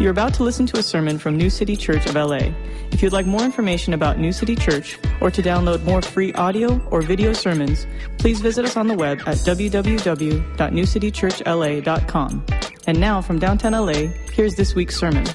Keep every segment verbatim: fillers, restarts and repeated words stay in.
You're about to listen to a sermon from New City Church of L A. If you'd like more information about New City Church or to download more free audio or video sermons, please visit us on the web at w w w dot new city church l a dot com. And now from downtown L A, here's this week's sermon.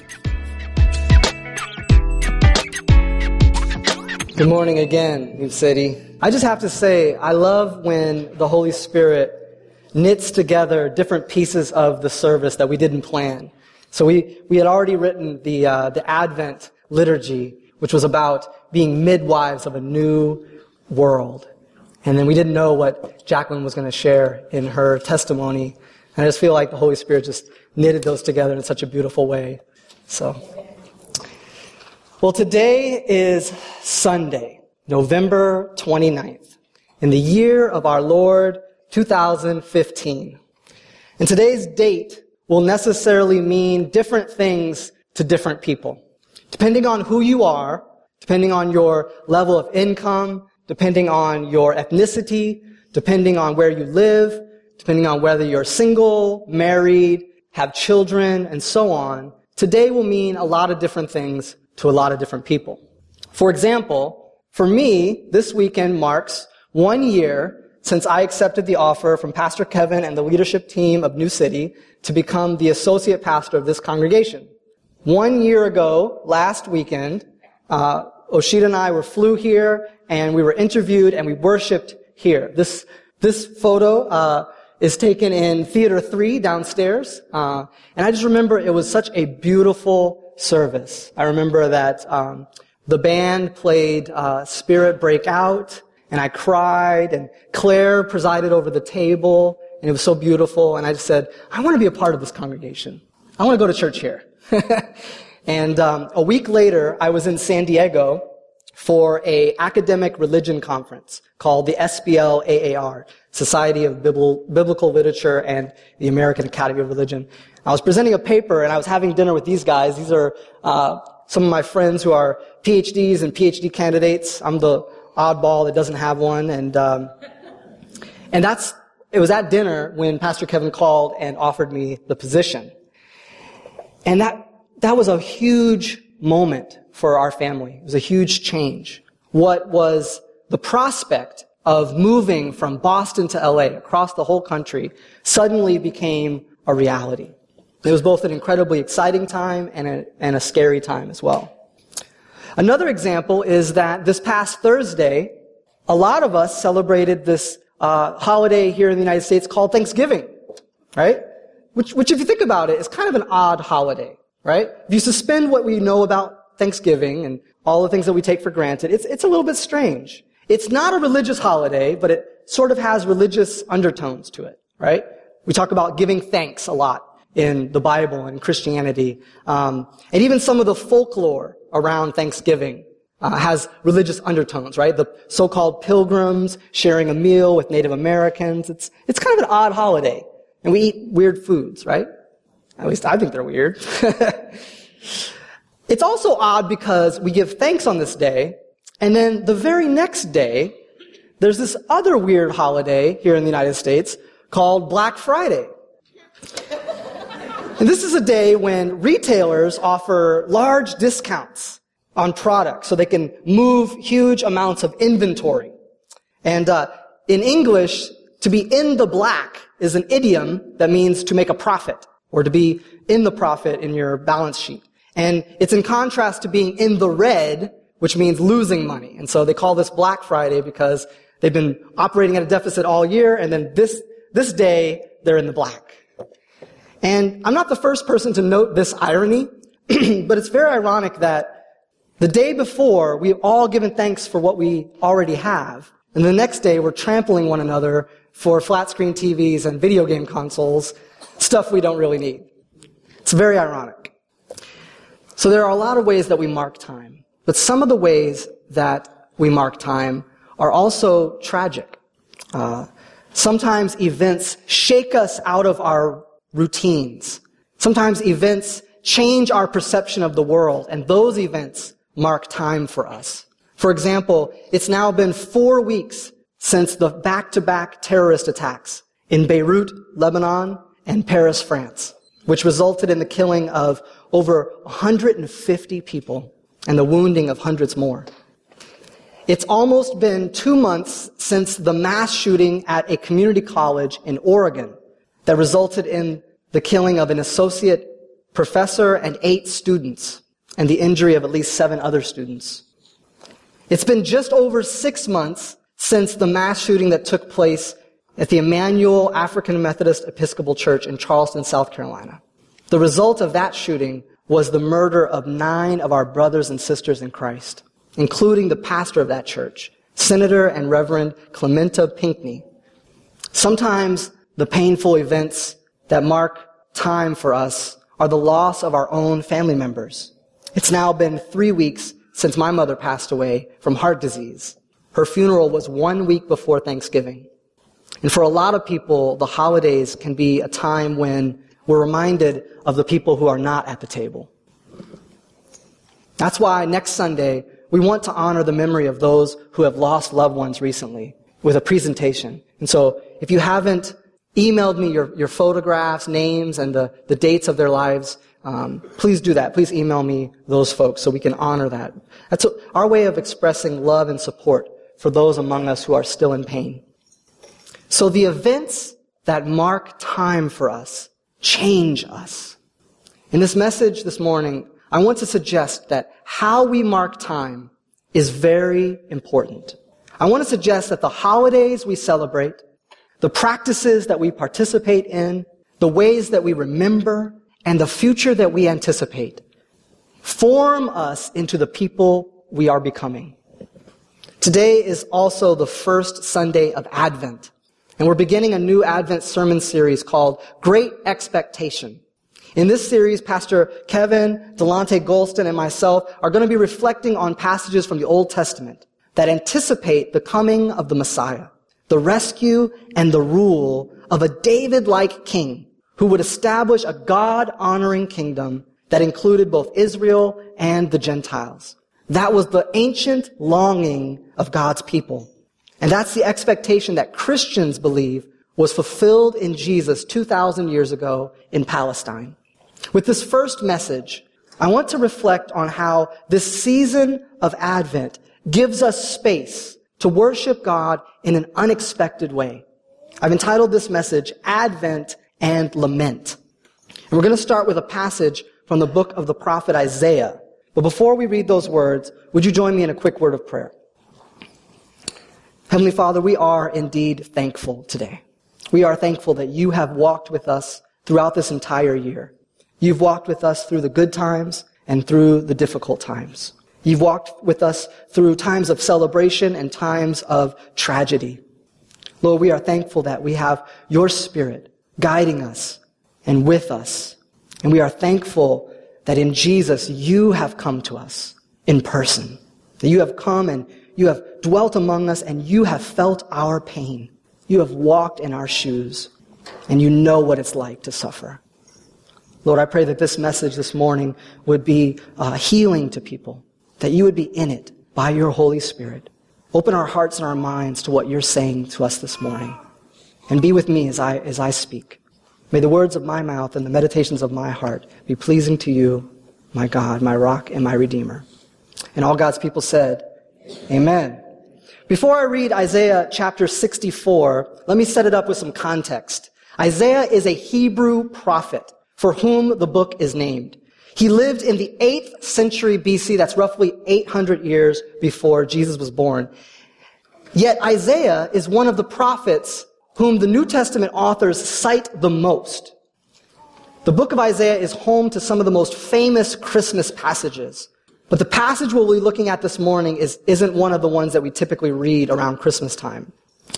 Good morning again, New City. I just have to say, I love when the Holy Spirit knits together different pieces of the service that we didn't plan. So we, we had already written the, uh, the Advent liturgy, which was about being midwives of a new world. And then we didn't know what Jacqueline was going to share in her testimony. And I just feel like the Holy Spirit just knitted those together in such a beautiful way. So, well, today is Sunday, November twenty-ninth, in the year of our Lord, two thousand fifteen. And today's date will necessarily mean different things to different people. Depending on who you are, depending on your level of income, depending on your ethnicity, depending on where you live, depending on whether you're single, married, have children, and so on, today will mean a lot of different things to a lot of different people. For example, for me, this weekend marks one year since I accepted the offer from Pastor Kevin and the leadership team of New City to become the associate pastor of this congregation. One year ago, last weekend, uh, Oshita and I were flew here, and we were interviewed, and we worshiped here. This this photo uh, is taken in Theater three downstairs, uh, and I just remember it was such a beautiful service. I remember that um, the band played uh, Spirit Break Out, and I cried, and Claire presided over the table, and it was so beautiful, and I just said, I want to be a part of this congregation. I want to go to church here. And um, a week later, I was in San Diego for a academic religion conference called the S B L A A R, Society of Bibl- Biblical Literature and the American Academy of Religion. I was presenting a paper, and I was having dinner with these guys. These are uh, some of my friends who are P H Ds and P H D candidates. I'm the oddball that doesn't have one, and um, and that's it was at dinner when Pastor Kevin called and offered me the position, and that that was a huge moment for our family. It was a huge change. What was the prospect of moving from Boston to L A across the whole country suddenly became a reality. It was both an incredibly exciting time and a, and a scary time as well. Another example is that this past Thursday, a lot of us celebrated this uh, holiday here in the United States called Thanksgiving, right? Which, which, if you think about it, is kind of an odd holiday, right? If you suspend what we know about Thanksgiving and all the things that we take for granted, it's, it's a little bit strange. It's not a religious holiday, but it sort of has religious undertones to it, right? We talk about giving thanks a lot in the Bible and Christianity. Um, and even some of the folklore around Thanksgiving uh, has religious undertones, right? The so-called pilgrims sharing a meal with Native Americans. It's, it's kind of an odd holiday. And we eat weird foods, right? At least I think they're weird. It's also odd because we give thanks on this day, and then the very next day, there's this other weird holiday here in the United States called Black Friday. And this is a day when retailers offer large discounts on products so they can move huge amounts of inventory. And uh, in English, to be in the black is an idiom that means to make a profit, or to be in the profit in your balance sheet. And it's in contrast to being in the red, which means losing money. And so they call this Black Friday because they've been operating at a deficit all year, and then this this day, they're in the black. And I'm not the first person to note this irony, but it's very ironic that the day before, we've all given thanks for what we already have, and the next day, we're trampling one another for flat-screen T Vs and video game consoles, stuff we don't really need. It's very ironic. So there are a lot of ways that we mark time, but some of the ways that we mark time are also tragic. Uh, sometimes events shake us out of our routines. Sometimes events change our perception of the world, and those events mark time for us. For example, it's now been four weeks since the back-to-back terrorist attacks in Beirut, Lebanon, and Paris, France. which resulted in the killing of over one hundred fifty people and the wounding of hundreds more. It's almost been two months since the mass shooting at a community college in Oregon that resulted in the killing of an associate professor and eight students and the injury of at least seven other students. It's been just over six months since the mass shooting that took place at the Emmanuel African Methodist Episcopal Church in Charleston, South Carolina. The result of that shooting was the murder of nine of our brothers and sisters in Christ, including the pastor of that church, Senator and Reverend Clementa Pinckney. Sometimes the painful events that mark time for us are the loss of our own family members. It's now been three weeks since my mother passed away from heart disease. Her funeral was one week before Thanksgiving. And for a lot of people, the holidays can be a time when we're reminded of the people who are not at the table. That's why next Sunday, we want to honor the memory of those who have lost loved ones recently with a presentation. And so if you haven't emailed me your, your photographs, names, and the, the dates of their lives, um, please do that. Please email me those folks so we can honor that. That's a, our way of expressing love and support for those among us who are still in pain. So the events that mark time for us change us. In this message this morning, I want to suggest that how we mark time is very important. I want to suggest that the holidays we celebrate, the practices that we participate in, the ways that we remember, and the future that we anticipate form us into the people we are becoming. Today is also the first Sunday of Advent, and we're beginning a new Advent sermon series called Great Expectation. In this series, Pastor Kevin, Delonte Golston, and myself are going to be reflecting on passages from the Old Testament that anticipate the coming of the Messiah, the rescue and the rule of a David-like king who would establish a God-honoring kingdom that included both Israel and the Gentiles. That was the ancient longing of God's people. And that's the expectation that Christians believe was fulfilled in Jesus two thousand years ago in Palestine. With this first message, I want to reflect on how this season of Advent gives us space to worship God in an unexpected way. I've entitled this message, Advent and Lament. And we're going to start with a passage from the book of the prophet Isaiah. But before we read those words, would you join me in a quick word of prayer? Heavenly Father, we are indeed thankful today. We are thankful that you have walked with us throughout this entire year. You've walked with us through the good times and through the difficult times. You've walked with us through times of celebration and times of tragedy. Lord, we are thankful that we have your Spirit guiding us and with us. And we are thankful that in Jesus you have come to us in person. That you have come and you have dwelt among us and you have felt our pain. You have walked in our shoes and you know what it's like to suffer. Lord, I pray that this message this morning would be uh, healing to people, that you would be in it by your Holy Spirit. Open our hearts and our minds to what you're saying to us this morning. And be with me as I, as I speak. May the words of my mouth and the meditations of my heart be pleasing to you, my God, my rock and my Redeemer. And all God's people said, Amen. Before I read Isaiah chapter sixty-four, let me set it up with some context. Isaiah is a Hebrew prophet for whom the book is named. He lived in the eighth century B C, that's roughly eight hundred years before Jesus was born. Yet Isaiah is one of the prophets whom the New Testament authors cite the most. The book of Isaiah is home to some of the most famous Christmas passages. But the passage we'll be looking at this morning is, isn't one of the ones that we typically read around Christmas time.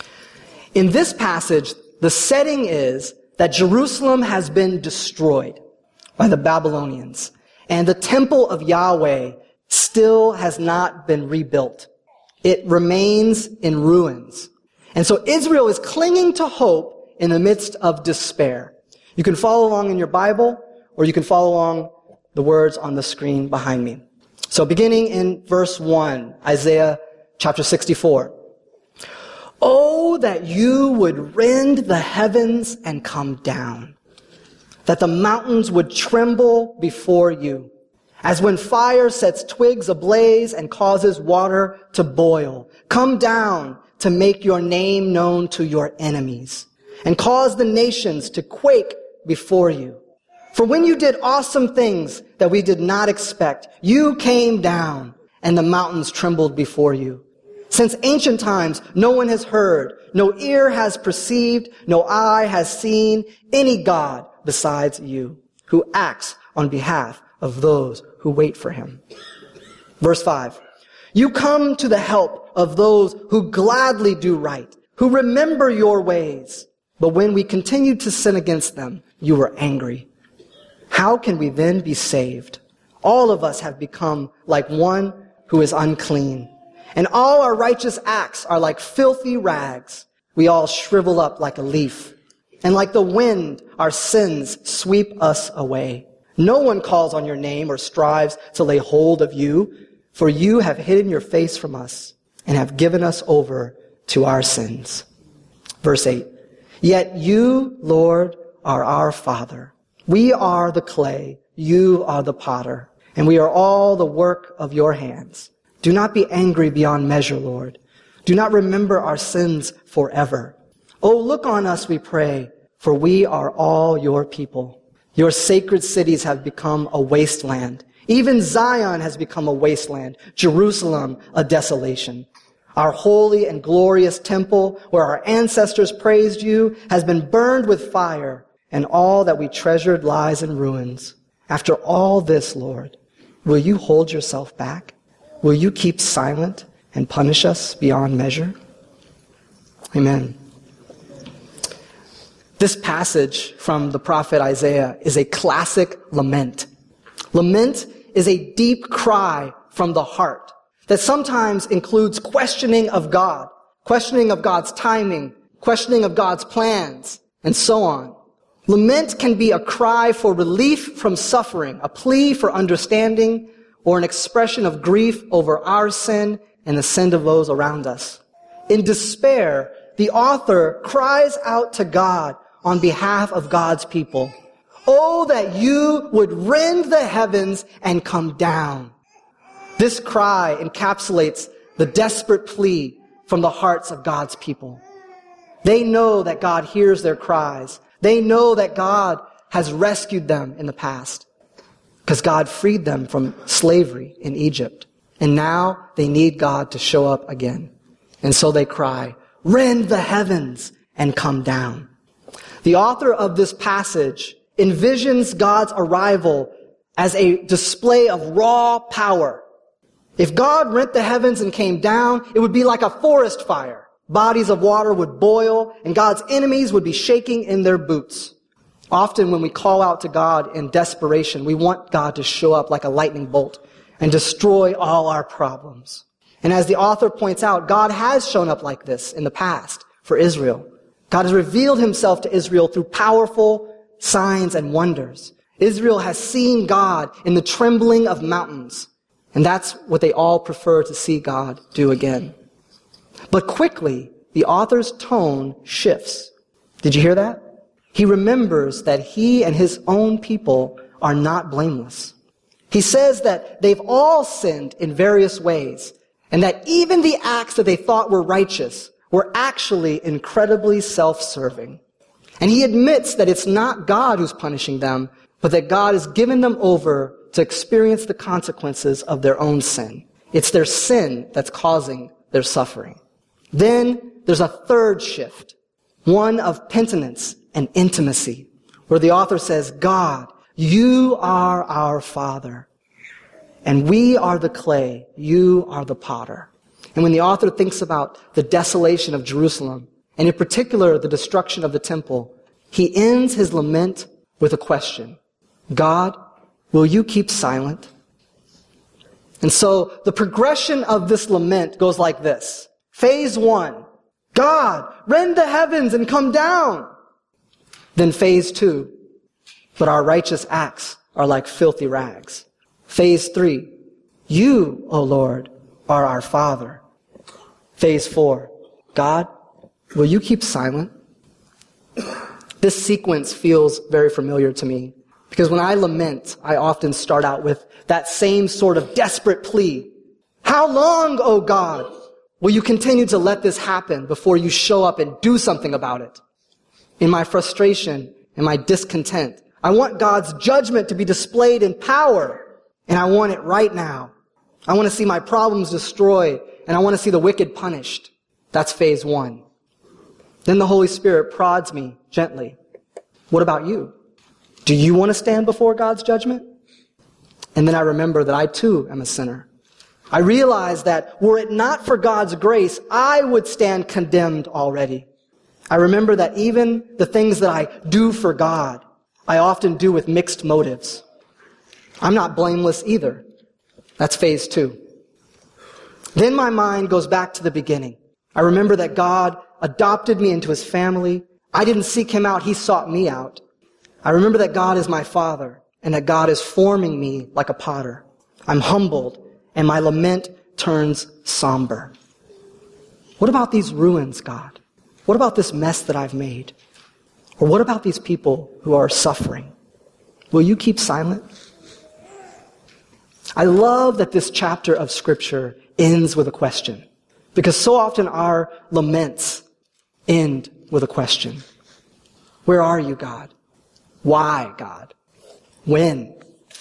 In this passage, the setting is that Jerusalem has been destroyed by the Babylonians, and the temple of Yahweh still has not been rebuilt. It remains in ruins. And so Israel is clinging to hope in the midst of despair. You can follow along in your Bible, or you can follow along the words on the screen behind me. So beginning in verse one, Isaiah chapter sixty-four. Oh, that you would rend the heavens and come down. that the mountains would tremble before you, as when fire sets twigs ablaze and causes water to boil. Come down to make your name known to your enemies and cause the nations to quake before you. For when you did awesome things that we did not expect, you came down and the mountains trembled before you. Since ancient times, no one has heard, no ear has perceived, no eye has seen any God besides you, who acts on behalf of those who wait for him. Verse five, you come to the help of those who gladly do right, who remember your ways. But when we continued to sin against them, you were angry. How can we then be saved? All of us have become like one who is unclean, and all our righteous acts are like filthy rags. We all shrivel up like a leaf, and like the wind, our sins sweep us away. No one calls on your name or strives to lay hold of you, for you have hidden your face from us and have given us over to our sins. Verse eight, yet you, Lord, are our Father. We are the clay, you are the potter, and we are all the work of your hands. Do not be angry beyond measure, Lord. Do not remember our sins forever. Oh, look on us, we pray, for we are all your people. Your sacred cities have become a wasteland. Even Zion has become a wasteland, Jerusalem a desolation. Our holy and glorious temple, where our ancestors praised you, has been burned with fire, and all that we treasured lies in ruins. After all this, Lord, will you hold yourself back? Will you keep silent and punish us beyond measure? Amen. This passage from the prophet Isaiah is a classic lament. Lament is a deep cry from the heart that sometimes includes questioning of God, questioning of God's timing, questioning of God's plans, and so on. Lament can be a cry for relief from suffering, a plea for understanding, or an expression of grief over our sin and the sin of those around us. In despair, the author cries out to God on behalf of God's people. Oh, that you would rend the heavens and come down. This cry encapsulates the desperate plea from the hearts of God's people. They know that God hears their cries. They know that God has rescued them in the past because God freed them from slavery in Egypt. And now they need God to show up again. And so they cry, rend the heavens and come down. The author of this passage envisions God's arrival as a display of raw power. If God rent the heavens and came down, it would be like a forest fire. Bodies of water would boil, and God's enemies would be shaking in their boots. Often when we call out to God in desperation, we want God to show up like a lightning bolt and destroy all our problems. And as the author points out, God has shown up like this in the past for Israel. God has revealed himself to Israel through powerful signs and wonders. Israel has seen God in the trembling of mountains. And that's what they all prefer to see God do again. But quickly, the author's tone shifts. Did you hear that? He remembers that he and his own people are not blameless. He says that they've all sinned in various ways, and that even the acts that they thought were righteous were actually incredibly self-serving. And he admits that it's not God who's punishing them, but that God has given them over to experience the consequences of their own sin. It's their sin that's causing their suffering. Then there's a third shift, one of penitence and intimacy, where the author says, God, you are our Father, and we are the clay, you are the potter. And when the author thinks about the desolation of Jerusalem, and in particular the destruction of the temple, he ends his lament with a question. God, will you keep silent? And so the progression of this lament goes like this. Phase one, God, rend the heavens and come down. Then phase two, but our righteous acts are like filthy rags. Phase three, you, O Lord, are our Father. Phase four, God, will you keep silent? This sequence feels very familiar to me because when I lament, I often start out with that same sort of desperate plea. How long, O God, will you continue to let this happen before you show up and do something about it? In my frustration and my discontent, I want God's judgment to be displayed in power, and I want it right now. I want to see my problems destroyed, and I want to see the wicked punished. That's phase one. Then the Holy Spirit prods me gently. What about you? Do you want to stand before God's judgment? And then I remember that I too am a sinner. I realize that were it not for God's grace, I would stand condemned already. I remember that even the things that I do for God, I often do with mixed motives. I'm not blameless either. That's phase two. Then my mind goes back to the beginning. I remember that God adopted me into his family. I didn't seek him out. He sought me out. I remember that God is my Father and that God is forming me like a potter. I'm humbled and my lament turns somber. What about these ruins, God? What about this mess that I've made? Or what about these people who are suffering? Will you keep silent? I love that this chapter of Scripture ends with a question, because so often our laments end with a question. Where are you, God? Why, God? When?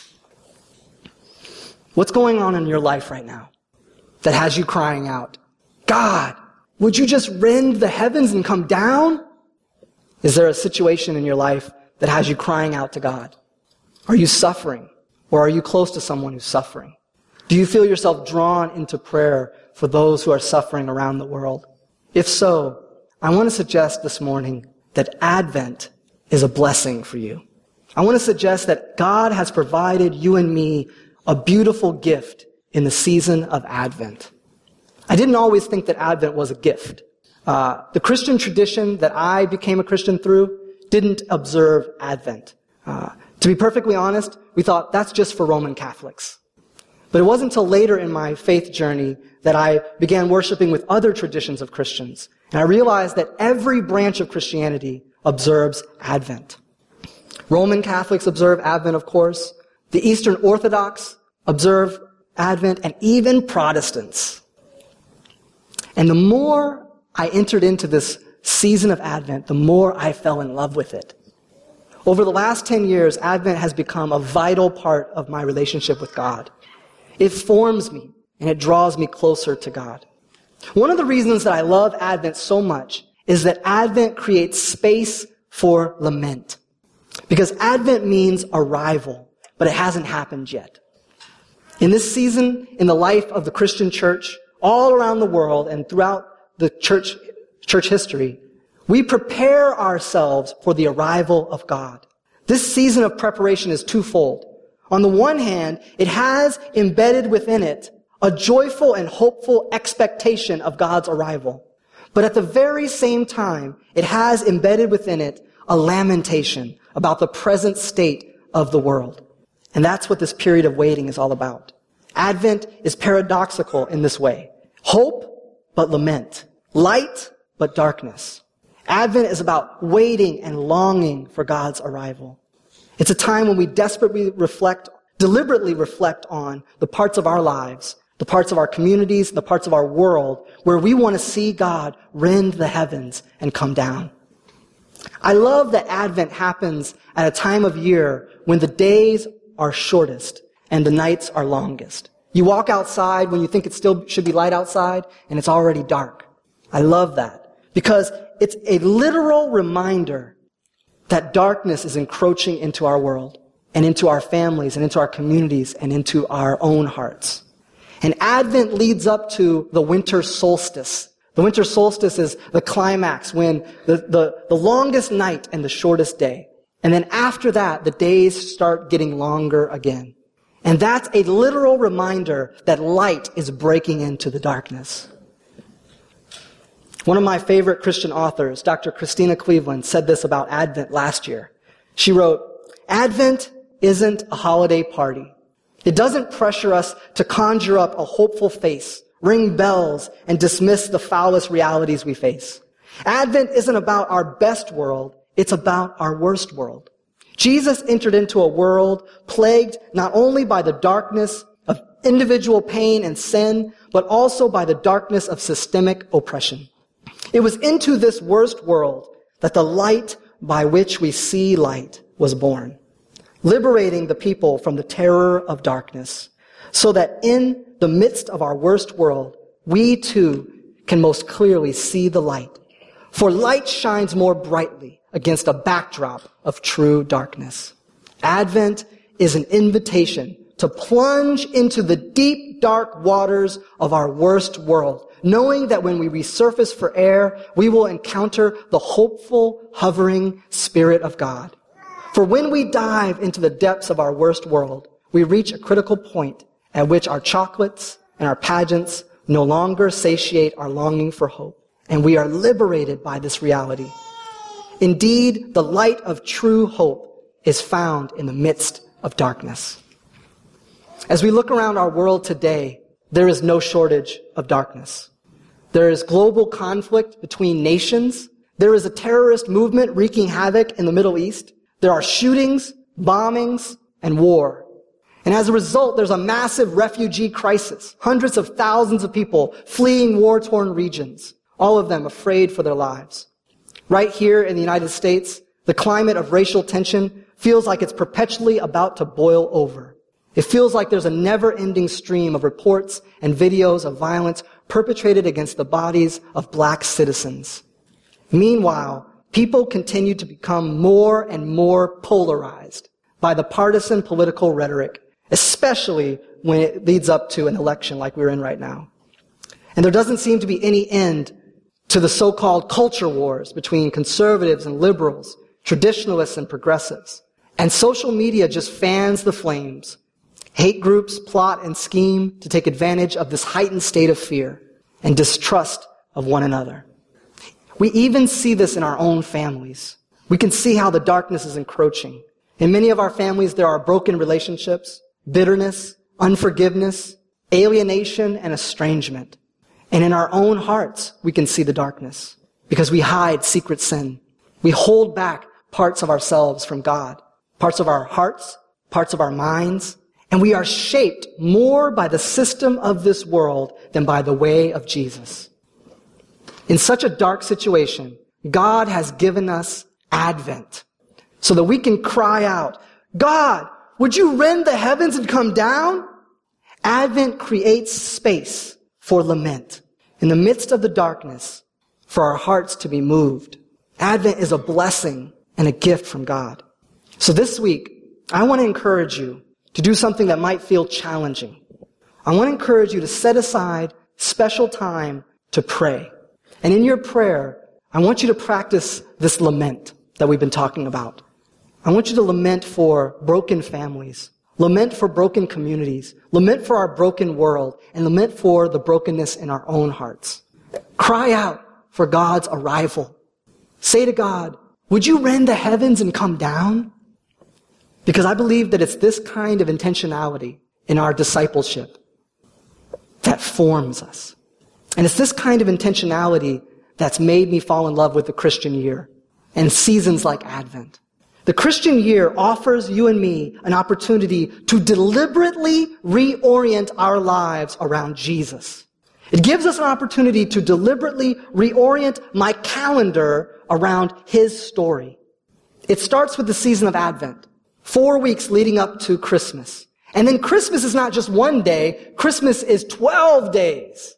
What's going on in your life right now that has you crying out, God, would you just rend the heavens and come down? Is there a situation in your life that has you crying out to God? Are you suffering? Or are you close to someone who's suffering? Do you feel yourself drawn into prayer for those who are suffering around the world? If so, I want to suggest this morning that Advent is a blessing for you. I want to suggest that God has provided you and me a beautiful gift in the season of Advent. I didn't always think that Advent was a gift. Uh, the Christian tradition that I became a Christian through didn't observe Advent. Uh, to be perfectly honest, we thought that's just for Roman Catholics. But it wasn't until later in my faith journey that I began worshiping with other traditions of Christians. And I realized that every branch of Christianity observes Advent. Roman Catholics observe Advent, of course. The Eastern Orthodox observe Advent, and even Protestants. And the more I entered into this season of Advent, the more I fell in love with it. Over the last ten years, Advent has become a vital part of my relationship with God. It forms me, and it draws me closer to God. One of the reasons that I love Advent so much is that Advent creates space for lament. Because Advent means arrival, but it hasn't happened yet. In this season, in the life of the Christian church, all around the world and throughout the church, church history, we prepare ourselves for the arrival of God. This season of preparation is twofold. On the one hand, it has embedded within it a joyful and hopeful expectation of God's arrival. But at the very same time, it has embedded within it a lamentation about the present state of the world. And that's what this period of waiting is all about. Advent is paradoxical in this way. Hope, but lament. Light, but darkness. Advent is about waiting and longing for God's arrival. It's a time when we desperately reflect, deliberately reflect on the parts of our lives, the parts of our communities, the parts of our world, where we want to see God rend the heavens and come down. I love that Advent happens at a time of year when the days are shortest and the nights are longest. You walk outside when you think it still should be light outside, and it's already dark. I love that because it's a literal reminder that darkness is encroaching into our world and into our families and into our communities and into our own hearts. And Advent leads up to the winter solstice. The winter solstice is the climax when the, the, the longest night and the shortest day. And then after that, the days start getting longer again. And that's a literal reminder that light is breaking into the darkness. One of my favorite Christian authors, Doctor Christina Cleveland, said this about Advent last year. She wrote, "Advent isn't a holiday party. It doesn't pressure us to conjure up a hopeful face, ring bells, and dismiss the foulest realities we face. Advent isn't about our best world. it's about our worst world. Jesus entered into a world plagued not only by the darkness of individual pain and sin, but also by the darkness of systemic oppression. It was into this worst world that the light by which we see light was born, liberating the people from the terror of darkness, so that in the midst of our worst world, we too can most clearly see the light. For light shines more brightly against a backdrop of true darkness. Advent is an invitation to plunge into the deep, dark waters of our worst world, knowing that when we resurface for air, we will encounter the hopeful, hovering Spirit of God. For when we dive into the depths of our worst world, we reach a critical point at which our chocolates and our pageants no longer satiate our longing for hope, and we are liberated by this reality. Indeed, the light of true hope is found in the midst of darkness. As we look around our world today, there is no shortage of darkness. There is global conflict between nations. There is a terrorist movement wreaking havoc in the Middle East. There are shootings, bombings, and war. And as a result, there's a massive refugee crisis. Hundreds of thousands of people fleeing war-torn regions, all of them afraid for their lives. Right here in the United States, the climate of racial tension feels like it's perpetually about to boil over. It feels like there's a never-ending stream of reports and videos of violence perpetrated against the bodies of black citizens. Meanwhile, people continue to become more and more polarized by the partisan political rhetoric, especially when it leads up to an election like we're in right now. And there doesn't seem to be any end to the so-called culture wars between conservatives and liberals, traditionalists and progressives. And social media just fans the flames. Hate groups plot and scheme to take advantage of this heightened state of fear and distrust of one another. We even see this in our own families. We can see how the darkness is encroaching. In many of our families, there are broken relationships, bitterness, unforgiveness, alienation, and estrangement. And in our own hearts, we can see the darkness because we hide secret sin. We hold back parts of ourselves from God, parts of our hearts, parts of our minds, and we are shaped more by the system of this world than by the way of Jesus. In such a dark situation, God has given us Advent so that we can cry out, God, would you rend the heavens and come down? Advent creates space for lament in the midst of the darkness, for our hearts to be moved. Advent is a blessing and a gift from God. So this week, I want to encourage you to do something that might feel challenging. I want to encourage you to set aside special time to pray. And in your prayer, I want you to practice this lament that we've been talking about. I want you to lament for broken families, lament for broken communities, lament for our broken world, and lament for the brokenness in our own hearts. Cry out for God's arrival. Say to God, would you rend the heavens and come down? Because I believe that it's this kind of intentionality in our discipleship that forms us. And it's this kind of intentionality that's made me fall in love with the Christian year and seasons like Advent. The Christian year offers you and me an opportunity to deliberately reorient our lives around Jesus. It gives us an opportunity to deliberately reorient my calendar around his story. It starts with the season of Advent, four weeks leading up to Christmas. And then Christmas is not just one day, Christmas is twelve days.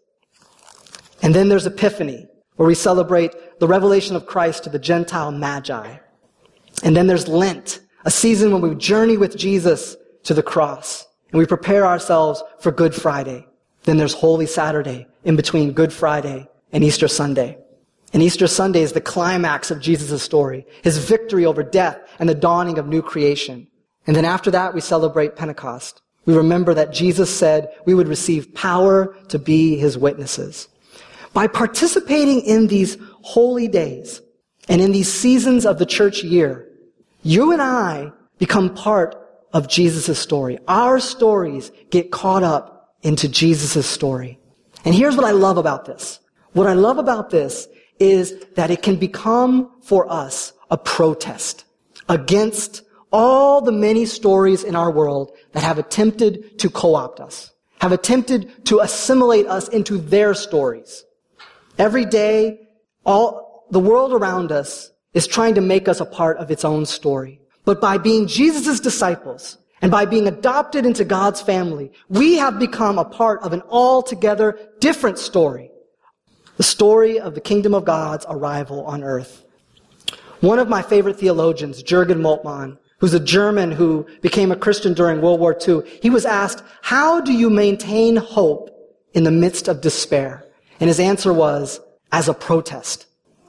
And then there's Epiphany, where we celebrate the revelation of Christ to the Gentile Magi. And then there's Lent, a season when we journey with Jesus to the cross, and we prepare ourselves for Good Friday. Then there's Holy Saturday, in between Good Friday and Easter Sunday. And Easter Sunday is the climax of Jesus' story, his victory over death and the dawning of new creation. And then after that, we celebrate Pentecost. We remember that Jesus said we would receive power to be his witnesses. By participating in these holy days and in these seasons of the church year, you and I become part of Jesus' story. Our stories get caught up into Jesus' story. And here's what I love about this. What I love about this is that it can become for us a protest against all the many stories in our world that have attempted to co-opt us, have attempted to assimilate us into their stories. Every day, all the world around us is trying to make us a part of its own story. But by being Jesus' disciples and by being adopted into God's family, we have become a part of an altogether different story. The story of the kingdom of God's arrival on earth. One of my favorite theologians, Jürgen Moltmann, who's a German who became a Christian during World War Two, he was asked, how do you maintain hope in the midst of despair? And his answer was, as a protest.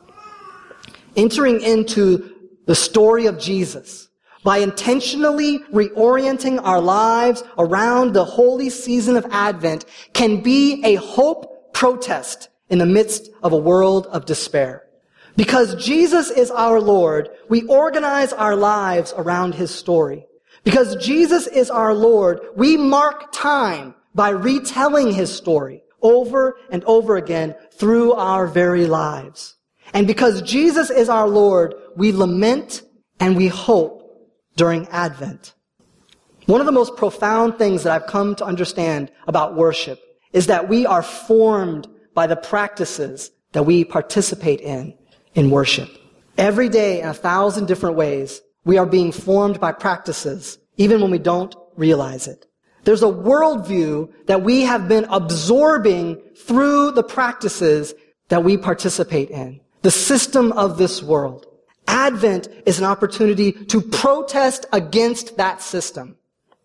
Entering into the story of Jesus by intentionally reorienting our lives around the holy season of Advent can be a hope protest in the midst of a world of despair. Because Jesus is our Lord, we organize our lives around his story. Because Jesus is our Lord, we mark time by retelling his story over and over again through our very lives. And because Jesus is our Lord, we lament and we hope during Advent. One of the most profound things that I've come to understand about worship is that we are formed by the practices that we participate in in worship. Every day, in a thousand different ways, we are being formed by practices, even when we don't realize it. There's a worldview that we have been absorbing through the practices that we participate in. The system of this world. Advent is an opportunity to protest against that system.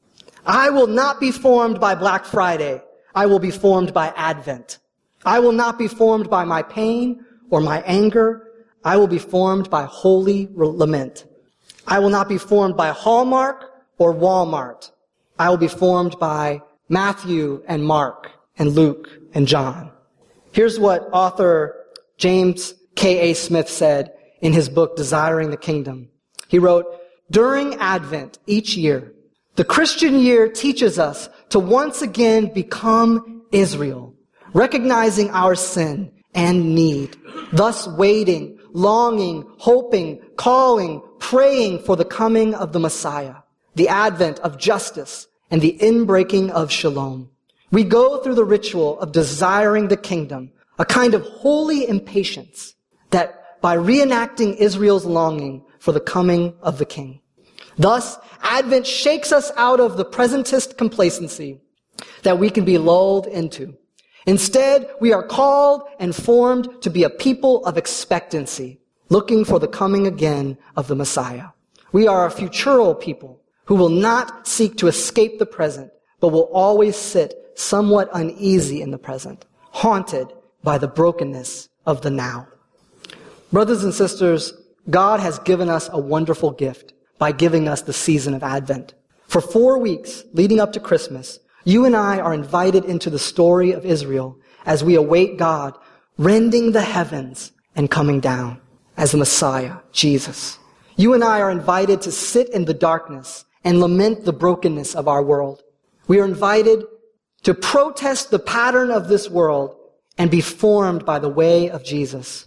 I will not be formed by Black Friday. I will be formed by Advent. I will not be formed by my pain or my anger. I will be formed by holy lament. I will not be formed by Hallmark or Walmart. I will be formed by Matthew and Mark and Luke and John. Here's what author James K A Smith said in his book, Desiring the Kingdom. He wrote, during Advent each year, the Christian year teaches us to once again become Israel, recognizing our sin and need, thus waiting, longing, hoping, calling, praying for the coming of the Messiah, the advent of justice, and the inbreaking of shalom. We go through the ritual of desiring the kingdom, a kind of holy impatience that by reenacting Israel's longing for the coming of the king. Thus, Advent shakes us out of the presentist complacency that we can be lulled into. Instead, we are called and formed to be a people of expectancy, looking for the coming again of the Messiah. We are a futural people who will not seek to escape the present, but will always sit somewhat uneasy in the present, haunted by the brokenness of the now. Brothers and sisters, God has given us a wonderful gift by giving us the season of Advent. For four weeks leading up to Christmas, you and I are invited into the story of Israel as we await God rending the heavens and coming down as the Messiah, Jesus. You and I are invited to sit in the darkness and lament the brokenness of our world. We are invited to protest the pattern of this world and be formed by the way of Jesus.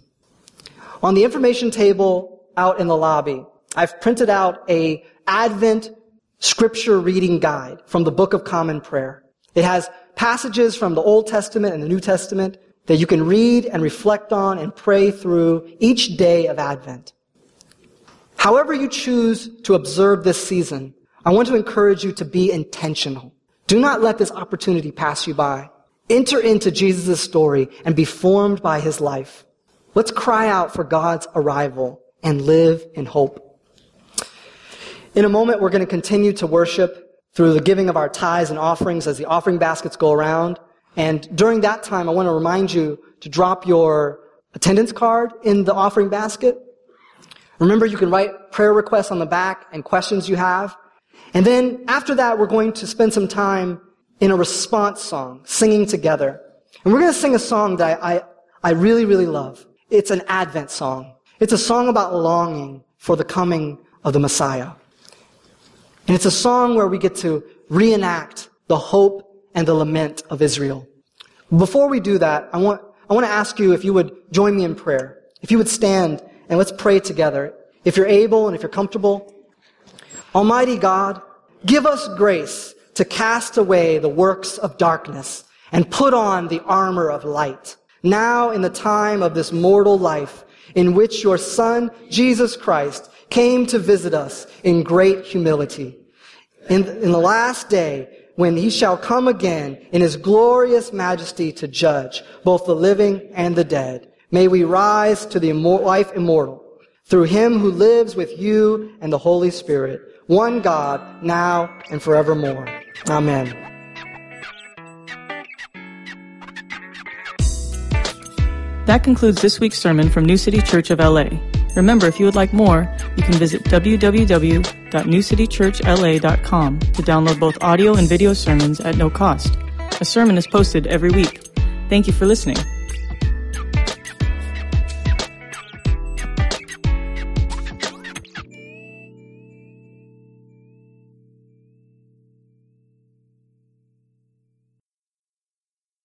On the information table out in the lobby, I've printed out a Advent scripture reading guide from the Book of Common Prayer. It has passages from the Old Testament and the New Testament that you can read and reflect on and pray through each day of Advent. However you choose to observe this season, I want to encourage you to be intentional. Do not let this opportunity pass you by. Enter into Jesus' story and be formed by his life. Let's cry out for God's arrival and live in hope. In a moment, we're going to continue to worship through the giving of our tithes and offerings as the offering baskets go around. And during that time, I want to remind you to drop your attendance card in the offering basket. Remember, you can write prayer requests on the back and questions you have. And then after that, we're going to spend some time in a response song, singing together. And we're going to sing a song that I, I, I really, really love. It's an Advent song. It's a song about longing for the coming of the Messiah. And it's a song where we get to reenact the hope and the lament of Israel. Before we do that, I want, I want to ask you if you would join me in prayer. If you would stand and let's pray together If you're able and if you're comfortable, Almighty God, give us grace to cast away the works of darkness and put on the armor of light. Now in the time of this mortal life in which your Son, Jesus Christ, came to visit us in great humility. In, in the last day, when he shall come again in his glorious majesty to judge both the living and the dead, may we rise to the immor- life immortal through him who lives with you and the Holy Spirit, one God, now and forevermore. Amen. That concludes this week's sermon from New City Church of L A. Remember, if you would like more, you can visit w w w dot new city church l a dot com to download both audio and video sermons at no cost. A sermon is posted every week. Thank you for listening.